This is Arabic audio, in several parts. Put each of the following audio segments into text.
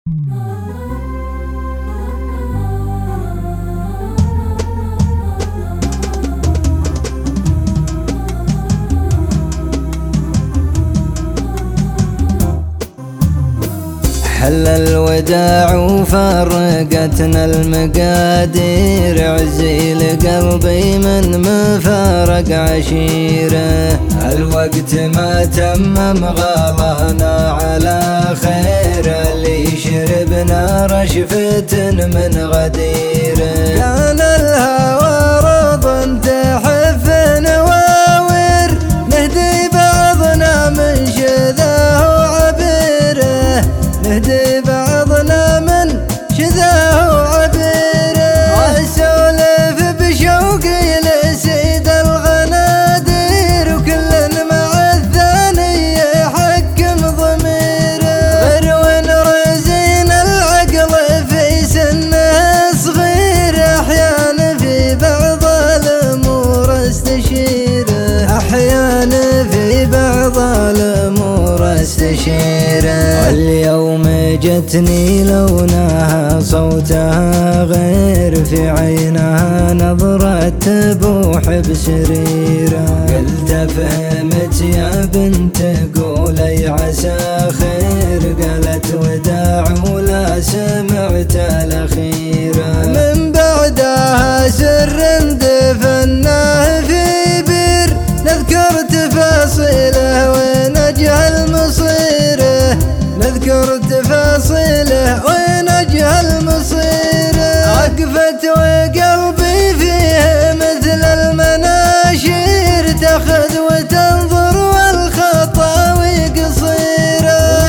حل الوداع وفرقتنا المقادير، عزي لقلبي من مفارق عشيره. الوقت ما تمم غلانا على خير، اللي شربنا رشفة من غديره. كان الهوى رضا تحف نواور، نهدي بعضنا من شذاه وعبيره، نهدي بعضنا من شذاه وعبيره. اسولف بشوقي لسيد الغنادير، وكل مع الثاني يحكم ضميره. غير وين رزين العقل في سنه صغير، احيانا في بعض الامور استشيره، احيانا في بعض الامور استشيره. واليوم جتني لونها صوتها غير، في عينها نظرة تبوح بسريرة. قلت فهمت يا بنت قولي عسى خير، قالت وداع ولا سمعت الأخيرة. من بعدها سر دفناه في بير، نذكر تفاصيله ونجهل مصيره، نذكر تفاصيله ونجهل مصيره. وقفت وقلبي فيه مثل المناشير، تاخذ وتنظر والخطاوي قصيره.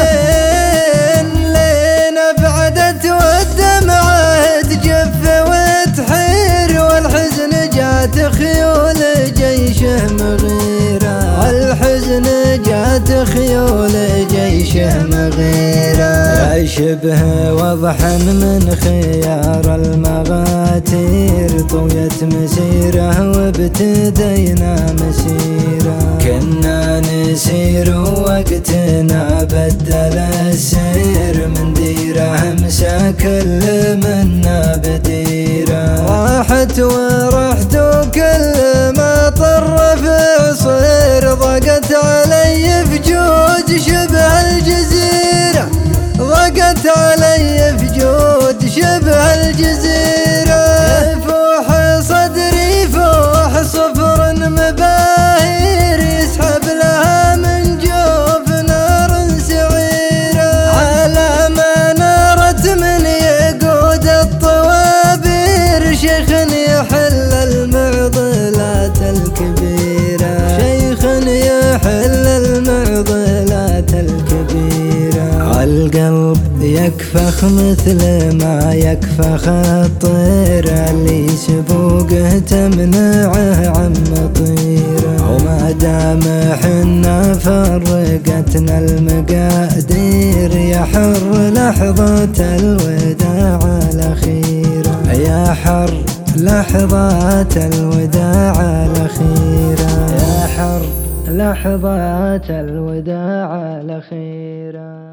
لين ابعدت والدمعة تجف وتحير، والحزن جات خيول جيشه مغيره، والحزن جات خيول جيشه مغيره. شبه وضحا من خيار المغاتير، طويت مسيره وابتدينا مسيره. كنا نسير وقتنا بدل السير، من ديره امسى كل منا بديره. راحت ورحت وكل ما طرف عصير، ضاقت علي فجود شبه الجزيرة، ضاقت علي فجود شبه الجزيرة. يفوح صدري فوح صفر مباهير، يسحب لها من جوف نار سعيرة. على ما نارت من يقود الطوابير، شيخ يحل المعضلات الكبيرة، شيخ يحل المعضلات الكبيرة. القلب يكفخ مثل ما يكفخ الطير، اللي سبوقه تمنعه عن مطيره. وما دام حنا فرقتنا المقادير، يحر لحظة الوداع الأخيرة، يا حر لحظات الوداع الأخيرة، يا حر لحظات الوداع الأخيرة.